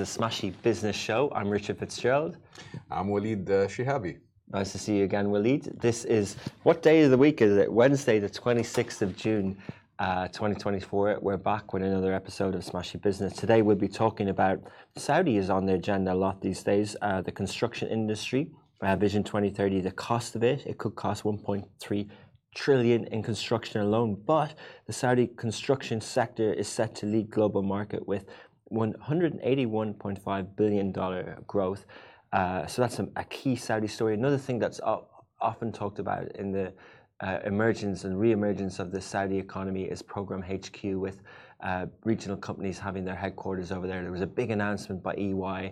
Smashy Business Show. I'm Richard Fitzgerald. I'm Waleed Shihabi. Nice to see you again, Waleed. This is, what day of the week is it? Wednesday, the 26th of June, 2024. We're back with another episode of Smashy Business. Today we'll be talking about, Saudi is on the agenda a lot these days, the construction industry, Vision 2030, the cost of it. It could cost 1.3 trillion in construction alone, but the Saudi construction sector is set to lead global market with $181.5 billion growth. So that's a key Saudi story. Another thing that's often talked about in the emergence and re-emergence of the Saudi economy is Program HQ, with regional companies having their headquarters over there. There was a big announcement by EY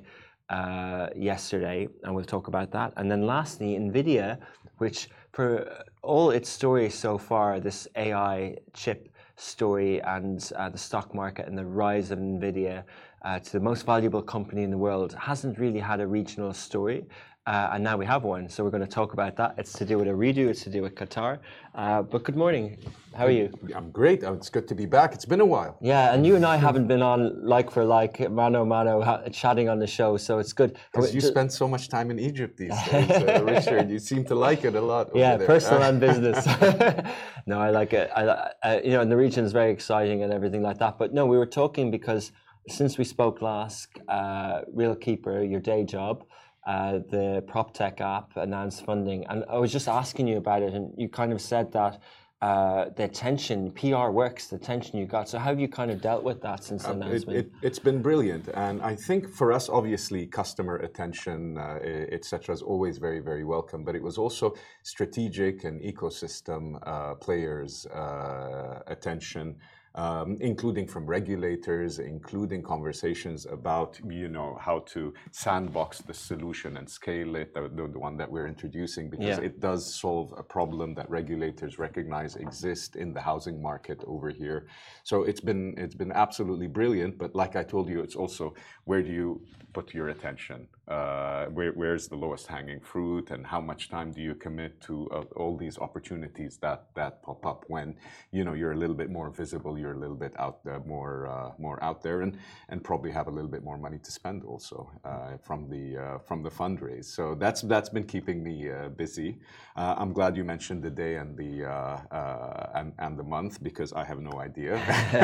yesterday, and we'll talk about that. And then lastly, NVIDIA, which for all its stories so far, this AI chip story and the stock market and the rise of NVIDIA to the most valuable company in the world, hasn't really had a regional story. And now we have one, so we're going to talk about that. It's to do with Ooredoo, it's to do with Qatar. But good morning, how are you? I'm great, it's good to be back. It's been a while. Yeah, and you and I haven't been on like for like, mano mano, chatting on the show, so it's good. Because you spend so much time in Egypt these days, Richard. You seem to like it a lot over yeah, there. personal and business. No, I like it. And the region is very exciting and everything like that. But no, we were talking because since we spoke last, Real Keeper, your day job, the PropTech app announced funding, and I was just asking you about it, and you kind of said that the attention, PR works, the attention you got. So how have you kind of dealt with that since the announcement? It's been brilliant, and I think for us, obviously, customer attention, etc., is always very, very welcome. But it was also strategic and ecosystem players' attention. Including from regulators, including conversations about, how to sandbox the solution and scale it, the one that we're introducing, because it does solve a problem that regulators recognize exists in the housing market over here. So it's been absolutely brilliant. But like I told you, it's also, where do you put your attention? Where's the lowest hanging fruit, and how much time do you commit to all these opportunities that pop up when you're a little bit more visible, you're a little bit out there, more out there, and probably have a little bit more money to spend also from the fundraise. So that's been keeping me busy. I'm glad you mentioned the day and the month, because I have no idea.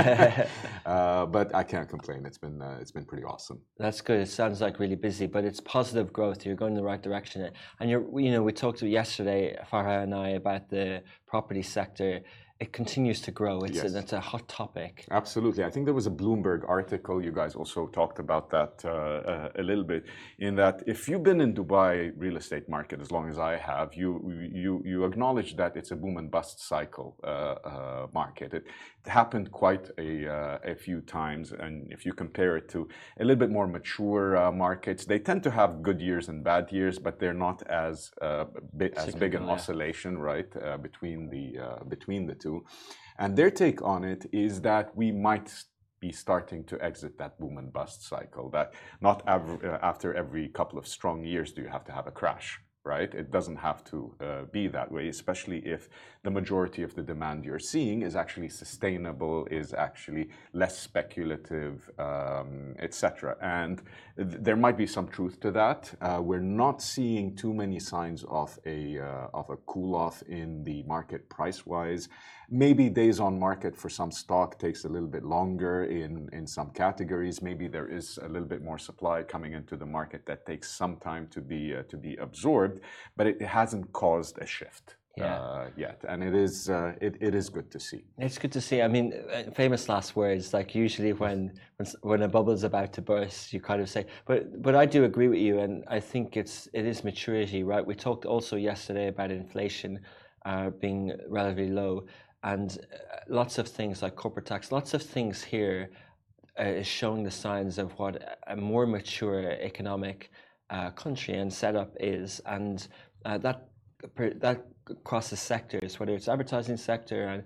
But I can't complain. It's been pretty awesome. That's good. It sounds like really busy, but it's positive growth. You're going in the right direction. And we talked yesterday, Farha and I, about the property sector. It continues to grow. It's a hot topic. Absolutely. I think there was a Bloomberg article. You guys also talked about that a little bit. In that, if you've been in Dubai real estate market as long as I have, you acknowledge that it's a boom and bust cycle market. It happened quite a few times, and if you compare it to a little bit more mature markets, they tend to have good years and bad years, but they're not as big an oscillation, right, between the two. And their take on it is that we might be starting to exit that boom and bust cycle, that not after every couple of strong years do you have to have a crash, right? It doesn't have to be that way, especially if the majority of the demand you're seeing is actually sustainable, is actually less speculative, etc. And there might be some truth to that. We're not seeing too many signs of a cool off in the market price-wise. Maybe days on market for some stock takes a little bit longer in some categories. Maybe there is a little bit more supply coming into the market that takes some time to be absorbed, but it hasn't caused a shift yet, and it is good to see. It's good to see. I mean, famous last words. Like usually when a bubble's about to burst, you kind of say. But I do agree with you, and I think it is maturity, right? We talked also yesterday about inflation being relatively low. And lots of things like corporate tax, lots of things here is showing the signs of what a more mature economic country and setup is, and that crosses sectors, whether it's advertising sector. And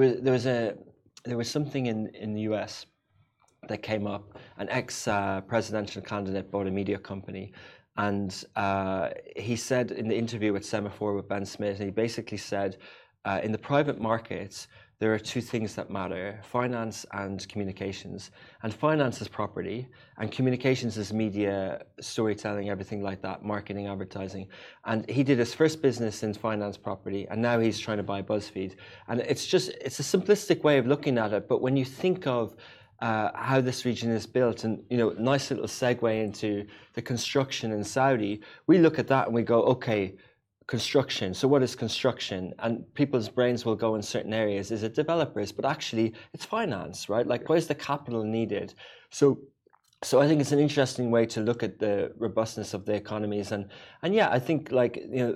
there was something in the US that came up. An ex-presidential candidate bought a media company. And he said in the interview with Semaphore with Ben Smith, he basically said, in the private markets, there are two things that matter: finance and communications. And finance is property, and communications is media, storytelling, everything like that, marketing, advertising. And he did his first business in finance property, and now he's trying to buy BuzzFeed. And it's a simplistic way of looking at it, but when you think of how this region is built, and nice little segue into the construction in Saudi, we look at that and we go, okay, construction. So what is construction? And people's brains will go in certain areas. Is it developers? But actually, it's finance, right? Like, where's the capital needed? So I think it's an interesting way to look at the robustness of the economies, and yeah, I think like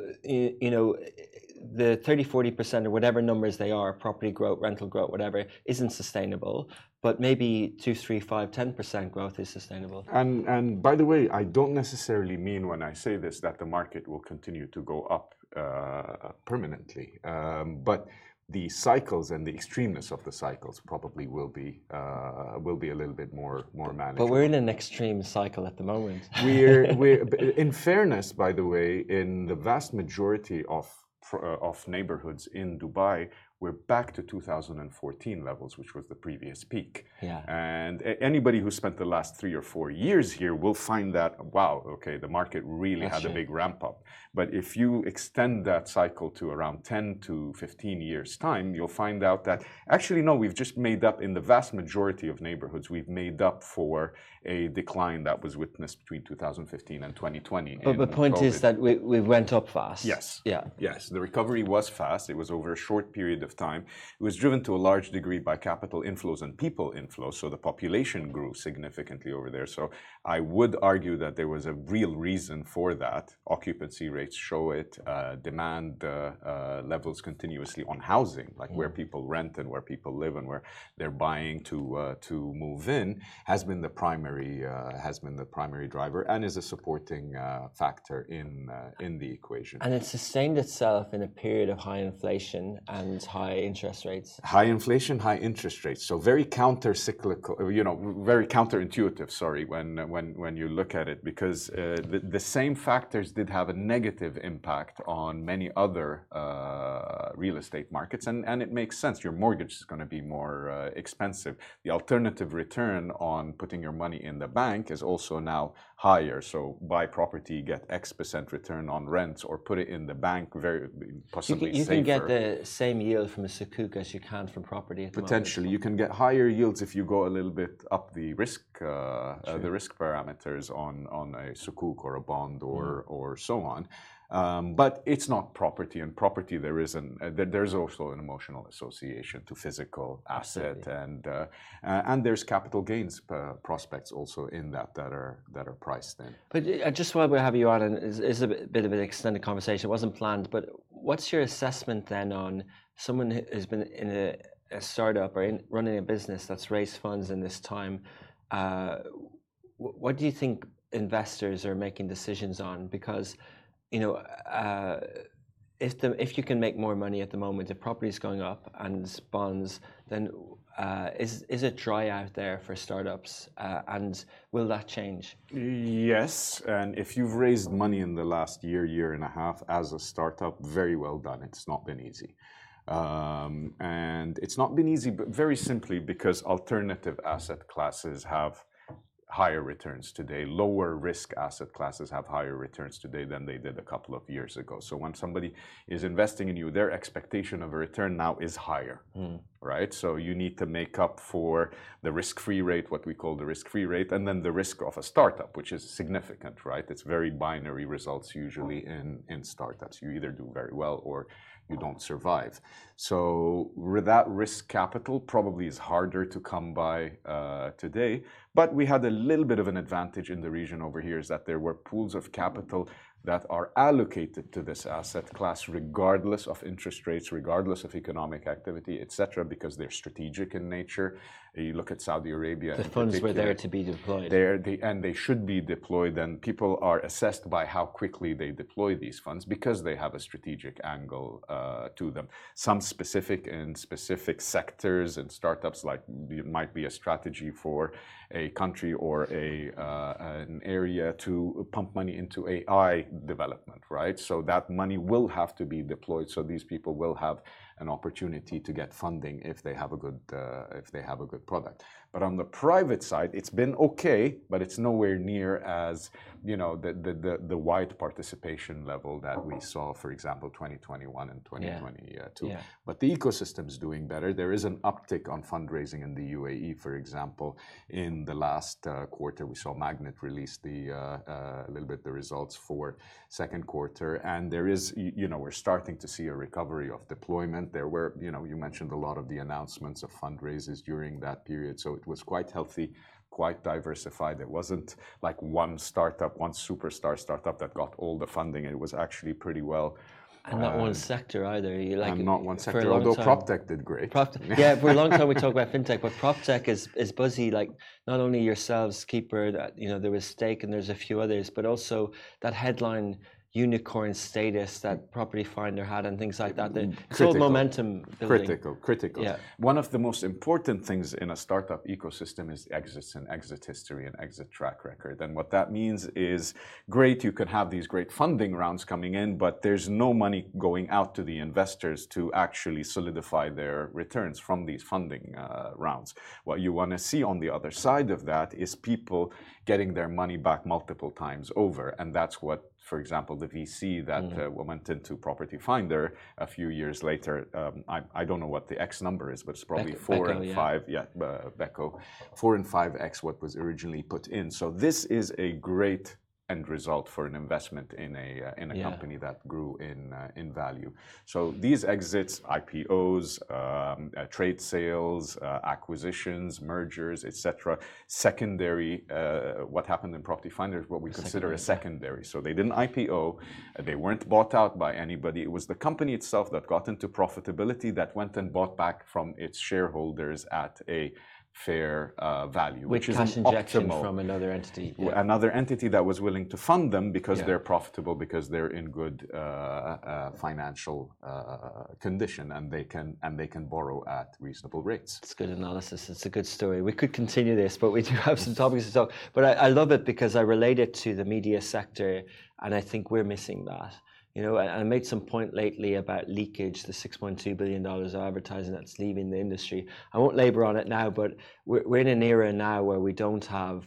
the 30-40% or whatever numbers they are, property growth, rental growth, whatever, isn't sustainable. But maybe 2, 3, 5, 10% growth is sustainable. And by the way, I don't necessarily mean when I say this that the market will continue to go up permanently, but the cycles and the extremeness of the cycles probably will be a little bit more manageable. But we're in an extreme cycle at the moment. we're in fairness, by the way, in the vast majority of neighborhoods in Dubai, we're back to 2014 levels, which was the previous peak. Yeah. And anybody who spent the last 3 or 4 years here will find that, wow, okay, the market really had a big ramp up. But if you extend that cycle to around 10 to 15 years' time, you'll find out that actually, no, we've just made up, in the vast majority of neighborhoods, we've made up for a decline that was witnessed between 2015 and 2020. But the point is that we went up fast. Yes. Yeah. Yes, the recovery was fast. It was over a short period of time. It was driven to a large degree by capital inflows and people inflows, so the population grew significantly over there. So I would argue that there was a real reason for that. Occupancy rates show it, demand levels continuously on housing, like where people rent and where people live and where they're buying to move in, has been the primary driver and is a supporting factor in the equation. And it sustained itself in a period of high inflation and high interest rates. High inflation, high interest rates. So very counter-cyclical, very counterintuitive, sorry, when you look at it, because the same factors did have a negative impact on many other real estate markets. And it makes sense. Your mortgage is going to be more expensive. The alternative return on putting your money in the bank is also now higher. So buy property, get X% return on rents, or put it in the bank, very possibly you safer. can get the same yield from a sukuk as you can from property at the Potentially, moment. you can get higher yields if you go a little bit up the risk parameters on a sukuk or a bond or so on. But it's not property, and property there's also an emotional association to physical asset, and there's capital gains prospects also in that are priced in. But just while we have you on, and is a bit of an extended conversation, it wasn't planned, but what's your assessment then on someone who's been in a startup or running a business that's raised funds in this time? What do you think investors are making decisions on? Because if you can make more money at the moment, if property is going up and bonds, then is it dry out there for startups? And will that change? Yes, and if you've raised money in the last year and a half as a startup, very well done. It's not been easy. And it's not been easy, but very simply because alternative asset classes have higher returns today. Lower risk asset classes have higher returns today than they did a couple of years ago. So when somebody is investing in you, their expectation of a return now is higher, right? So you need to make up for the risk-free rate, what we call the risk-free rate, and then the risk of a startup, which is significant, right? It's very binary results usually in startups. You either do very well or you don't survive. So that risk capital probably is harder to come by today. But we had a little bit of an advantage in the region over here, is that there were pools of capital that are allocated to this asset class regardless of interest rates, regardless of economic activity, etc., because they're strategic in nature. You look at Saudi Arabia. The funds were there to be deployed. And they should be deployed, and people are assessed by how quickly they deploy these funds because they have a strategic angle to them. Some specific in specific sectors and startups, like it might be a strategy for a country or an area to pump money into AI development, right? So that money will have to be deployed. So these people will have an opportunity to get funding if they have a good product. But on the private side, it's been okay, but it's nowhere near as the wide participation level that we saw, for example, 2021 and 2022. Yeah. But the ecosystem is doing better. There is an uptick on fundraising in the UAE, for example. In the last quarter, we saw Magnet release a little bit the results for second quarter, and there is, we're starting to see a recovery of deployment. There were, you mentioned a lot of the announcements of fundraisers during that period, so it was quite healthy, quite diversified. It wasn't like one superstar startup that got all the funding. It was actually pretty well. And not one sector either. And not one sector, although PropTech did great. Yeah, for a long time we talk about fintech, but PropTech is buzzy. Like not only yourselves, Keeper, that there was Stake and there's a few others, but also that headline unicorn status that Property Finder had and things like that. It's all momentum building. Critical. Yeah. One of the most important things in a startup ecosystem is exits and exit history and exit track record. And what that means is, great, you can have these great funding rounds coming in, but there's no money going out to the investors to actually solidify their returns from these funding rounds. What you want to see on the other side of that is people getting their money back multiple times over. And that's what, for example, the VC that went into Property Finder a few years later, I don't know what the X number is, but it's probably 4 and 5, Beko, 4 and 5X what was originally put in. So this is a great end result for an investment in a company that grew in value. So these exits, IPOs, trade sales, acquisitions, mergers, etc. Secondary, what happened in Property Finder is what we consider a secondary. So they didn't IPO, they weren't bought out by anybody. It was the company itself that got into profitability that went and bought back from its shareholders at a fair value, which is cash injection from another entity. Yeah. Another entity that was willing to fund them because they're profitable, because they're in good financial condition, and they can borrow at reasonable rates. It's good analysis. It's a good story. We could continue this, but we do have some topics to talk. But I love it because I relate it to the media sector, and I think we're missing that. I made some point lately about leakage, the $6.2 billion of advertising that's leaving the industry. I won't labor on it now, but we're in an era now where we don't have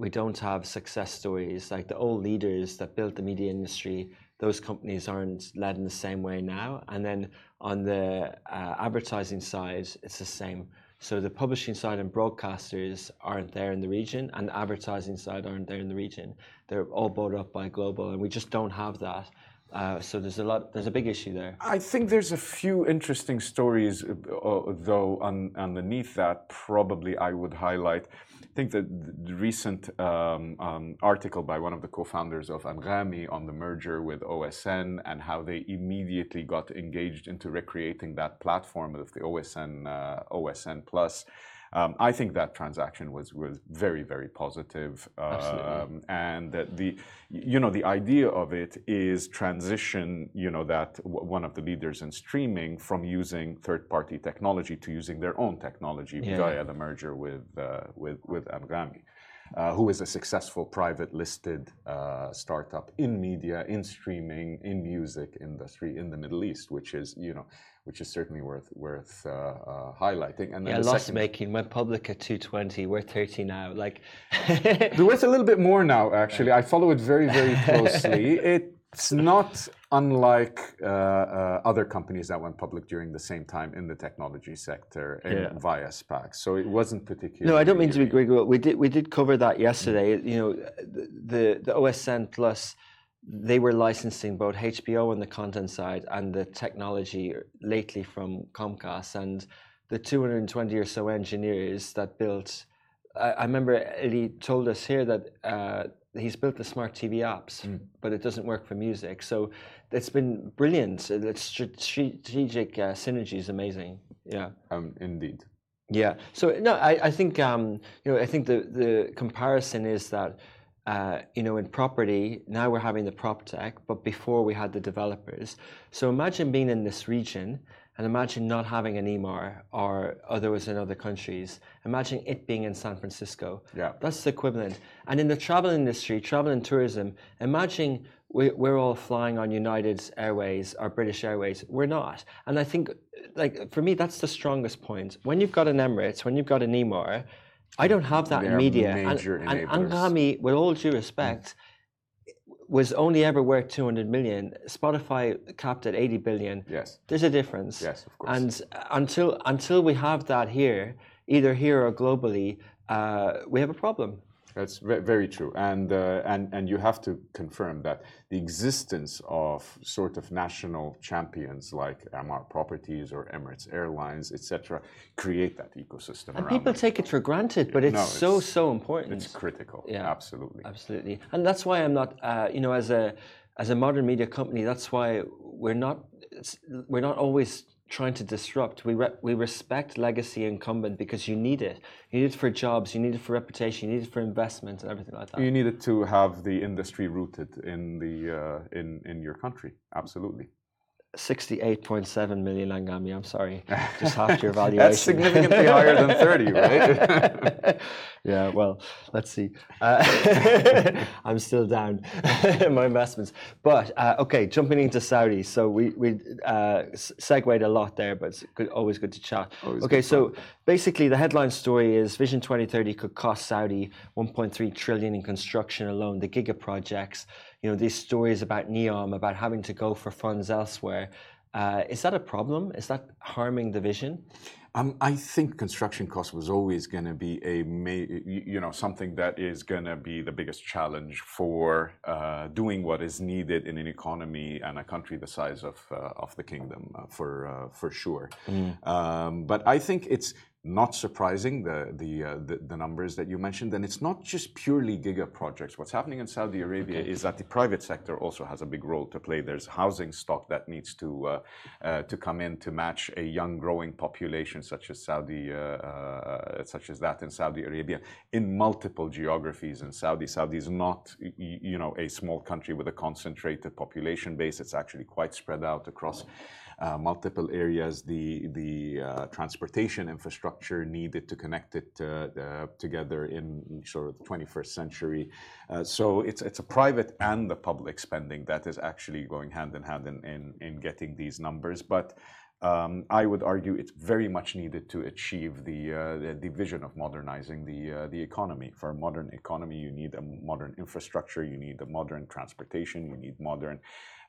success stories. Like the old leaders that built the media industry, those companies aren't led in the same way now. And then on the advertising side, it's the same. So the publishing side and broadcasters aren't there in the region, and the advertising side aren't there in the region. They're all bought up by global, and we just don't have that. So there's a big issue there. I think there's a few interesting stories, though, underneath that. Probably I would highlight. I think that the recent article by one of the co-founders of Anghami on the merger with OSN and how they immediately got engaged into recreating that platform of the OSN Plus. I think that transaction was very, very positive. Absolutely. And that the idea of it is transition, that one of the leaders in streaming from using third-party technology to using their own technology via the merger with Anghami. Who is a successful private listed startup in media, in streaming, in music industry in the Middle East, which is certainly worth highlighting. And then loss making, went public at 220, we're 30 now. They're worth a little bit more now, actually. I follow it very, very closely. It's not unlike other companies that went public during the same time in the technology sector via SPACs. So it wasn't particularly. No, I don't mean to be Greg. We did cover that yesterday. The OSN Plus, they were licensing both HBO on the content side and the technology lately from Comcast, and the 220 or so engineers that built. I remember Eddie told us here that. He's built the smart TV apps, but it doesn't work for music. So it's been brilliant. It's strategic synergy is amazing. Yeah. Indeed. Yeah. So no, I think I think the comparison is that in property now we're having the prop tech, but before we had the developers. So imagine being in this region. And imagine not having an Emaar or others in other countries. Imagine it being in San Francisco. Yeah. That's the equivalent. And in the travel industry, travel and tourism, imagine we're all flying on United Airways or British Airways. We're not. And I think, like, for me, that's the strongest point. When you've got an Emirates, when you've got an Emaar, I don't have that in media. And Anghami, with all due respect, was only ever worth 200 million. Spotify capped at 80 billion. Yes. There's a difference. Yes, of course. And until we have that here, either here or globally, we have a problem. That's very true, and you have to confirm that the existence of sort of national champions like Emaar Properties or Emirates Airlines, etc., create that ecosystem. And people take it for granted, but it's so important. It's critical. Yeah, absolutely. And that's why I'm not, as a modern media company, that's why we're not always trying to disrupt. We respect legacy incumbent because you need it. You need it for jobs, you need it for reputation, you need it for investment and everything like that. You need it to have the industry rooted in the in your country. Absolutely. 68.7 million Anghami, I'm sorry. Just half your valuation. That's significantly higher than 30, right? Yeah, well, let's see. I'm still down in my investments. But, okay, jumping into Saudi. So we segued a lot there, but it's always good to chat. Okay, so basically the headline story is Vision 2030 could cost Saudi 1.3 trillion in construction alone, the giga projects. These stories about NEOM, about having to go for funds elsewhere. Is that a problem? Is that harming the vision? I think construction cost was always going to be something that is going to be the biggest challenge for doing what is needed in an economy and a country the size of the kingdom, for sure. But I think it's not surprising, the numbers that you mentioned, and it's not just purely giga projects. What's happening in Saudi Arabia is that the private sector also has a big role to play. There's housing stock that needs to come in to match a young growing population such as that in Saudi Arabia in multiple geographies in Saudi. Saudi is not a small country with a concentrated population base. It's actually quite spread out across multiple areas. The transportation infrastructure needed to connect it together in sort of the 21st century. So it's a private and the public spending that is actually going hand in hand in getting these numbers. But I would argue it's very much needed to achieve the vision of modernizing the economy. For a modern economy, you need a modern infrastructure, you need a modern transportation, you need modern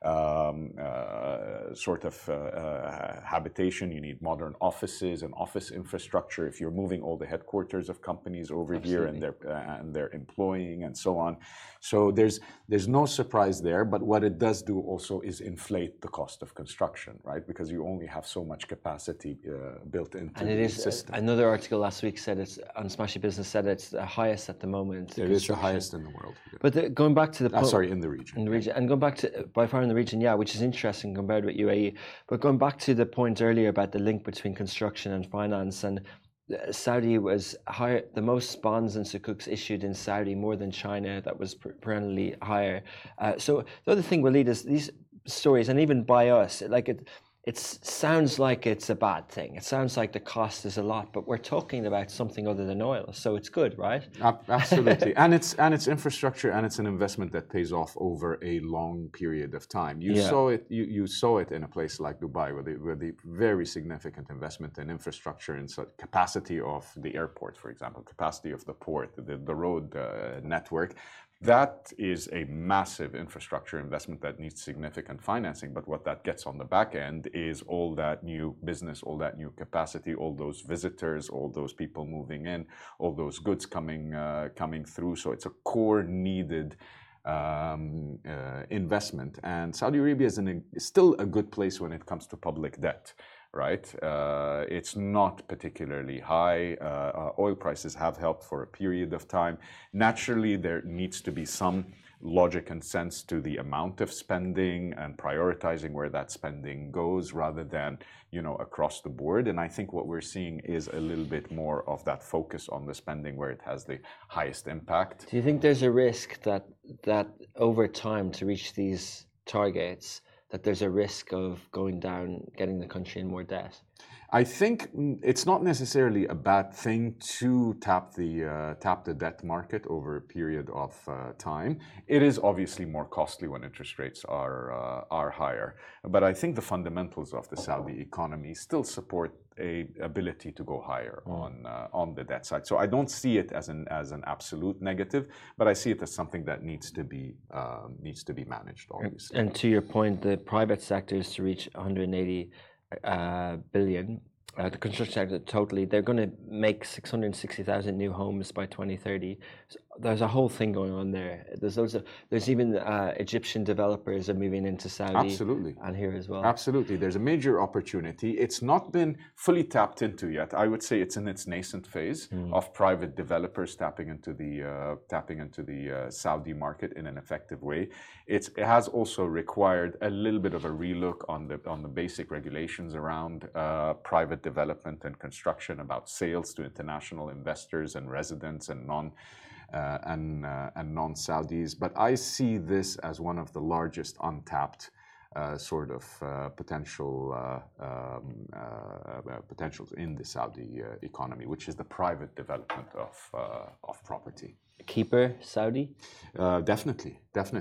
habitation, you need modern offices and office infrastructure. If you're moving all the headquarters of companies over here and they're employing and so on, so there's no surprise there. But what it does do also is inflate the cost of construction, right? Because you only have so much capacity built into the system. Another article last week said it's on Smashy Business said it's the highest at the moment. It is the highest in the world. Yeah. But going back to the point, in the region. In the region, and going back to by far in the region, yeah, which is interesting compared with UAE. But going back to the point earlier about the link between construction and finance, and Saudi was higher, the most bonds and sukuks issued in Saudi, more than China. That was perennially higher. So the other thing, Walid, is these stories, and even by us, it sounds like it's a bad thing. It sounds like the cost is a lot, but we're talking about something other than oil, so it's good, right? Absolutely, and it's infrastructure, and it's an investment that pays off over a long period of time. You saw it. You saw it in a place like Dubai, where the very significant investment in infrastructure and capacity of the airport, for example, capacity of the port, the road network. That is a massive infrastructure investment that needs significant financing. But what that gets on the back end is all that new business, all that new capacity, all those visitors, all those people moving in, all those goods coming through. So it's a core needed investment. And Saudi Arabia is still a good place when it comes to public debt. Right, it's not particularly high. Oil prices have helped for a period of time. Naturally, there needs to be some logic and sense to the amount of spending and prioritizing where that spending goes, rather than across the board. And I think what we're seeing is a little bit more of that focus on the spending where it has the highest impact. Do you think there's a risk that over time, to reach these targets, that there's a risk of going down, getting the country in more debt? I think it's not necessarily a bad thing to tap the debt market over a period of time. It is obviously more costly when interest rates are higher, but I think the fundamentals of the Saudi economy still support a ability to go higher on the debt side. So I don't see it as an absolute negative, but I see it as something that needs to be managed, obviously. And to your point, the private sector is to reach 180 billion. The construction sector totally, they're going to make 660,000 new homes by 2030. So there's a whole thing going on there. There's even Egyptian developers are moving into Saudi. Absolutely. And here as well. Absolutely. There's a major opportunity. It's not been fully tapped into yet. I would say it's in its nascent phase of private developers tapping into the Saudi market in an effective way. It has also required a little bit of a relook on the basic regulations around private development and construction, about sales to international investors and residents and non-Saudis. But I see this as one of the largest untapped potentials in the Saudi economy, which is the private development of property. Keeper Saudi? Definitely.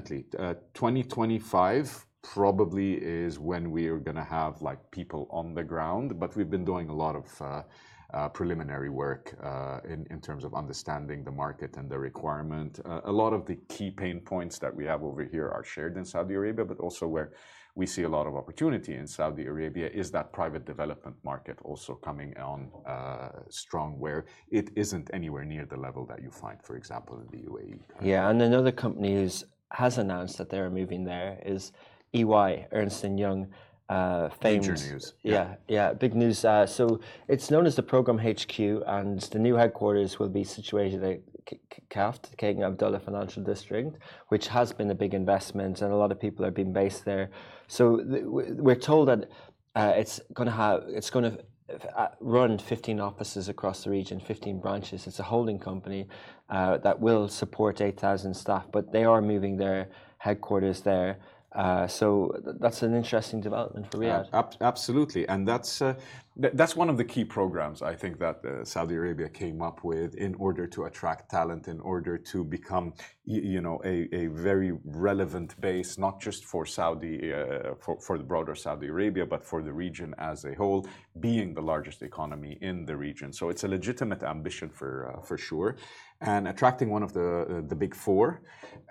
2025 probably is when we are going to have like people on the ground, but we've been doing a lot of preliminary work in terms of understanding the market and the requirement. A lot of the key pain points that we have over here are shared in Saudi Arabia, but also where we see a lot of opportunity in Saudi Arabia is that private development market also coming on strong, where it isn't anywhere near the level that you find, for example, in the UAE. Yeah, and another company who has announced that they're moving there is EY, Ernst & Young. Major news. Yeah, big news. So it's known as the Program HQ, and the new headquarters will be situated at KAFT, King Abdullah Financial District, which has been a big investment, and a lot of people are being based there. So we're told that it's going to run 15 offices across the region, 15 branches. It's a holding company that will support 8,000 staff, but they are moving their headquarters there. So that's an interesting development for Riyadh. Absolutely, and that's one of the key programs I think that Saudi Arabia came up with in order to attract talent, in order to become, a very relevant base, not just for Saudi, for the broader Saudi Arabia, but for the region as a whole, being the largest economy in the region. So it's a legitimate ambition for sure, and attracting one of the big four.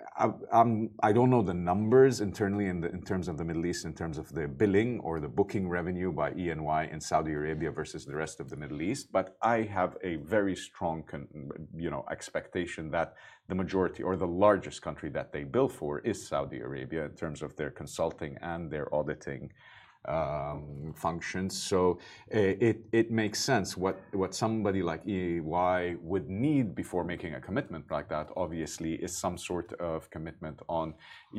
I don't know the numbers internally in terms of the Middle East, in terms of the billing or the booking revenue by E&Y in Saudi Arabia versus the rest of the Middle East, but I have a very strong, expectation that the majority or the largest country that they bill for is Saudi Arabia in terms of their consulting and their auditing functions. So it makes sense. What somebody like EY would need before making a commitment like that, obviously, is some sort of commitment on,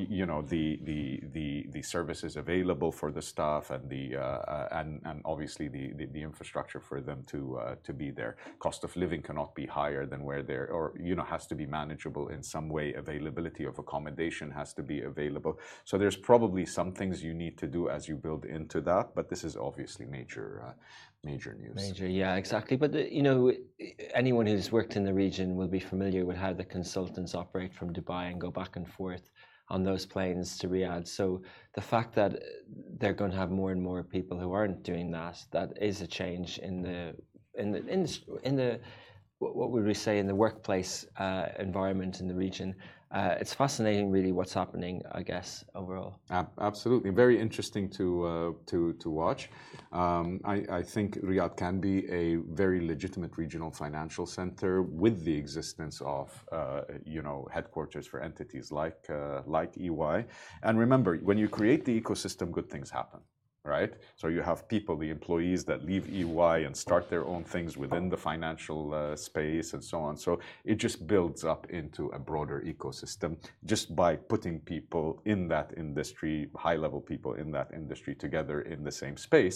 the services available for the staff and and obviously the infrastructure for them to be there. Cost of living cannot be higher than where they're, or has to be manageable in some way. Availability of accommodation has to be available. So there's probably some things you need to do as you build into that, but this is obviously major news. Major, yeah, exactly. But anyone who's worked in the region will be familiar with how the consultants operate from Dubai and go back and forth on those planes to Riyadh. So the fact that they're going to have more and more people who aren't doing that is a change in the what would we say, in the workplace environment in the region. It's fascinating, really, what's happening, I guess, overall. Absolutely, very interesting to watch. I think Riyadh can be a very legitimate regional financial center with the existence of headquarters for entities like EY. And remember, when you create the ecosystem, good things happen. Right? So you have people, the employees that leave EY and start their own things within the financial space and so on. So it just builds up into a broader ecosystem just by putting people in that industry, high-level people in that industry together in the same space,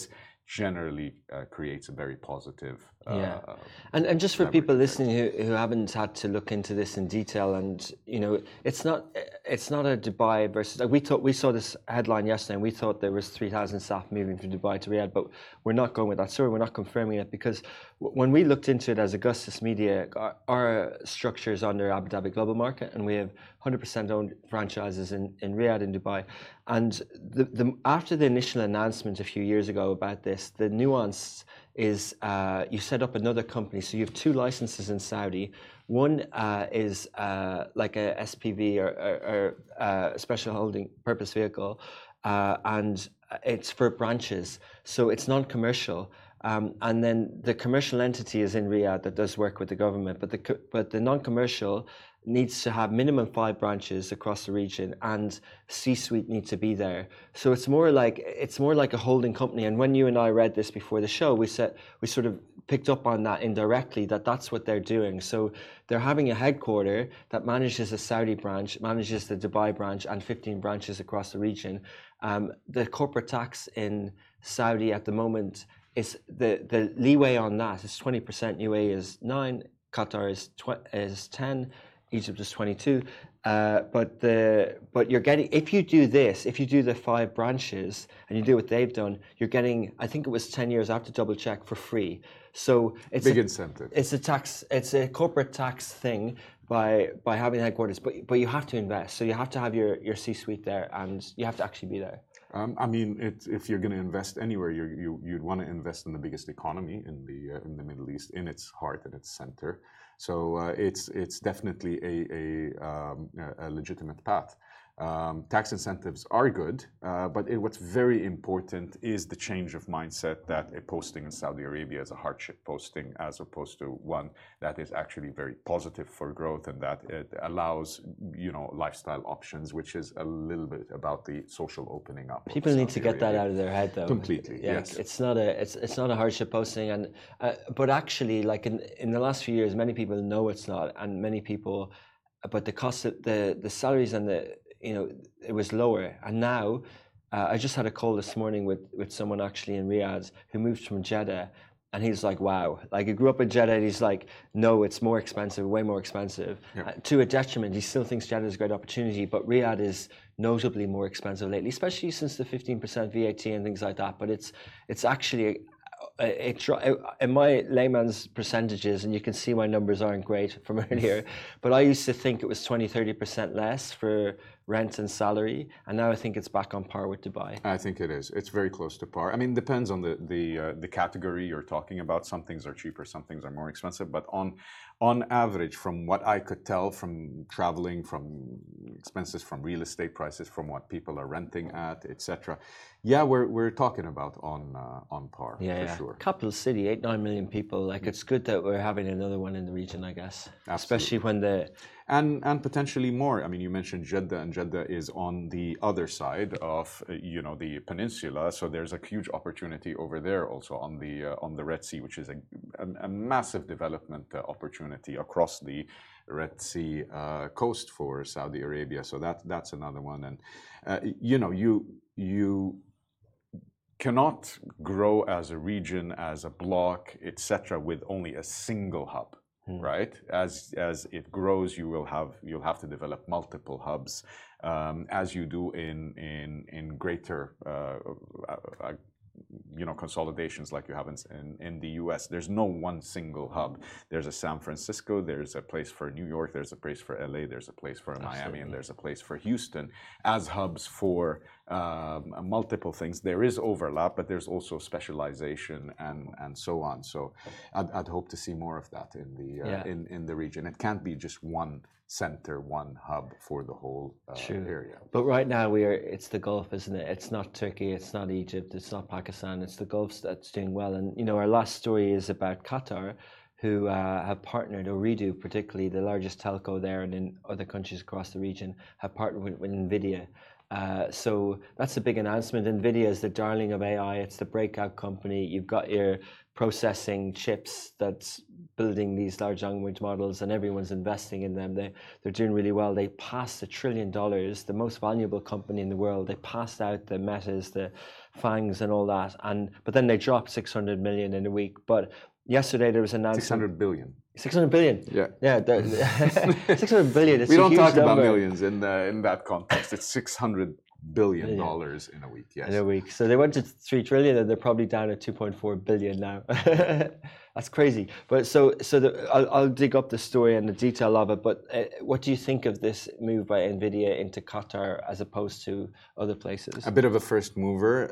generally creates a very positive. Yeah, and just for people listening who haven't had to look into this in detail, and it's not a Dubai versus. Like we saw this headline yesterday, and we thought there was 3,000 staff moving from Dubai to Riyadh, but we're not going with that story. We're not confirming it because when we looked into it as Augustus Media, our structure is under Abu Dhabi Global Market, and we have 100% owned franchises in Riyadh and Dubai. And after the initial announcement a few years ago about this, the nuance is you set up another company. So you have two licenses in Saudi. One is like a SPV or a special holding purpose vehicle, and it's for branches. So it's non-commercial. And then the commercial entity is in Riyadh that does work with the government, but the non-commercial needs to have minimum 5 branches across the region, and C-suite need to be there. So it's more like a holding company. And when you and I read this before the show, we sort of picked up on that indirectly, that's what they're doing. So they're having a headquarter that manages a Saudi branch, manages the Dubai branch, and 15 branches across the region. The corporate tax in Saudi at the moment is the leeway on that is 20%. UAE is 9%, Qatar is 10%. Egypt is 22, but you're getting, if you do the 5 branches and you do what they've done, you're getting, I think it was 10 years, I have to double check, for free. So it's big incentive. It's a corporate tax thing by having headquarters, but you have to invest. So you have to have your C-suite there, and you have to actually be there. I mean, if you're going to invest anywhere, you'd want to invest in the biggest economy in the Middle East, in its heart and its center. So it's definitely a legitimate path. Tax incentives are good, but what's very important is the change of mindset that a posting in Saudi Arabia is a hardship posting, as opposed to one that is actually very positive for growth, and that it allows lifestyle options, which is a little bit about the social opening up. People need to get that out of their head, though. Completely, yes. It's not a hardship posting, and but actually, like in the last few years, many people know it's not, and many people, but the cost of the salaries and it was lower. And now, I just had a call this morning with someone actually in Riyadh who moved from Jeddah, and he's like, wow, like he grew up in Jeddah, and he's like, no, it's more expensive, way more expensive. To a detriment. He still thinks Jeddah is a great opportunity, but Riyadh is notably more expensive lately, especially since the 15% VAT and things like that. But it's actually in my layman's percentages, and you can see my numbers aren't great from earlier, but I used to think it was 20-30% less for rent and salary, and now I think it's back on par with Dubai. I think it is. It's very close to par. I mean, depends on the category you're talking about. Some things are cheaper, some things are more expensive, but on average, from what I could tell from traveling, from expenses, from real estate prices, from what people are renting at, etc. Yeah, we're talking about on par, for sure. Capital city, 8-9 million people. Like, it's good that we're having another one in the region, I guess. Absolutely. Especially when and potentially more. I mean, you mentioned Jeddah, and Jeddah is on the other side of the peninsula, so there's a huge opportunity over there also on the Red Sea, which is a massive development opportunity across the Red Sea coast for Saudi Arabia. So that's another one, and you cannot grow as a region, as a block, etc., with only a single hub. Right, as it grows, you'll have to develop multiple hubs, as you do in greater consolidations like you have in the US. There's no one single hub. There's a San Francisco, there's a place for New York, there's a place for LA, there's a place for Miami, and there's a place for Houston as hubs for multiple things. There is overlap, but there's also specialization and so on. So I'd hope to see more of that in the region. It can't be just one center, one hub for the whole area. But right now it's the Gulf, isn't it? It's not Turkey, it's not Egypt, it's not Pakistan, it's the Gulf that's doing well. And our last story is about Qatar, who have partnered, Ooredoo particularly, the largest telco there, and in other countries across the region, have partnered with NVIDIA. So that's a big announcement. NVIDIA is the darling of AI. It's the breakout company. You've got your processing chips that's building these large language models, and everyone's investing in them. They're doing really well. They passed $1 trillion, the most valuable company in the world. They passed out the Metas, the Fangs, and all that. But then they dropped 600 million in a week. But yesterday there was an announcement. 600 billion. 600 billion. Yeah. Yeah. 600 billion. It's we a don't huge talk about number. millions in that context. It's $600 billion in a week. Yes. In a week. So they went to 3 trillion, and they're probably down at 2.4 billion now. That's crazy. But I'll dig up the story and the detail of it. But what do you think of this move by NVIDIA into Qatar as opposed to other places? A bit of a first mover.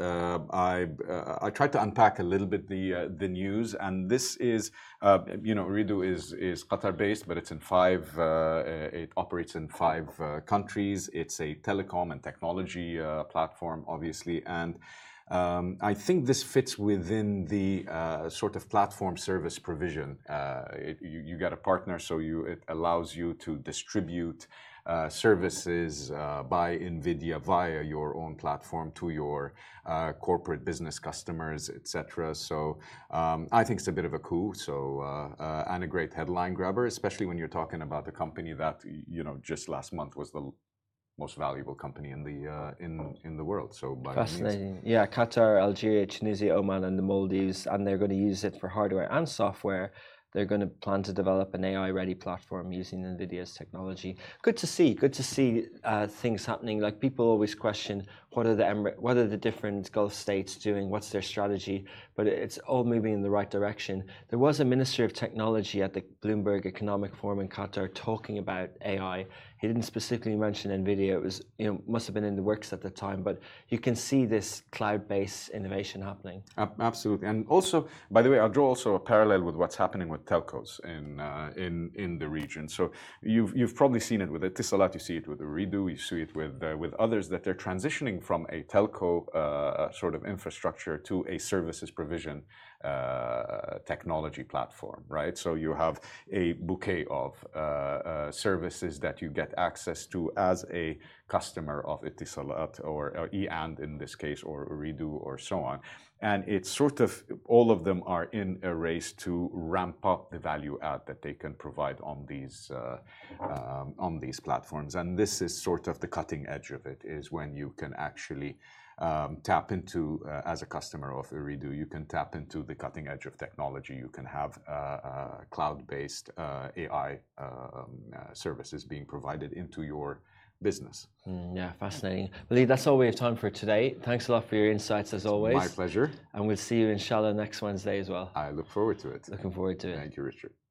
I tried to unpack a little bit the news, and this is, Ooredoo is Qatar-based, but it's in it operates in 5 countries. It's a telecom and technology platform, obviously, and I think this fits within the sort of platform service provision. You get a partner, so it allows you to distribute services by NVIDIA via your own platform to your corporate business customers, etc. So I think it's a bit of a coup. And a great headline grabber, especially when you're talking about a company that just last month was the most valuable company in the world. So by fascinating. Yeah, Qatar, Algeria, Tunisia, Oman, and the Maldives, and they're going to use it for hardware and software. They're going to plan to develop an AI-ready platform using NVIDIA's technology. Good to see things happening. Like, people always question what are the different Gulf states doing, what's their strategy, but it's all moving in the right direction. There was a Minister of Technology at the Bloomberg Economic Forum in Qatar talking about AI. He didn't specifically mention NVIDIA. It was, must have been in the works at the time, but you can see this cloud-based innovation happening. Absolutely. And also, by the way, I'll draw also a parallel with what's happening with telcos in the region. So you've probably seen it with Etisalat, you see it with Ooredoo, you see it with others, that they're transitioning from a telco sort of infrastructure to a services provision technology platform, right? So you have a bouquet of services that you get access to as a customer of Etisalat or E-And in this case, or Ooredoo, or so on. And it's sort of, all of them are in a race to ramp up the value add that they can provide on these platforms. And this is sort of the cutting edge of it, is when you can actually tap into, as a customer of Ooredoo, you can tap into the cutting edge of technology. You can have cloud-based AI services being provided into your business. Yeah, fascinating. Walid, that's all we have time for today. Thanks a lot for your insights, as always. My pleasure. And we'll see you, inshallah, next Wednesday as well. I look forward to it. Looking forward to it. Thank you, Richard.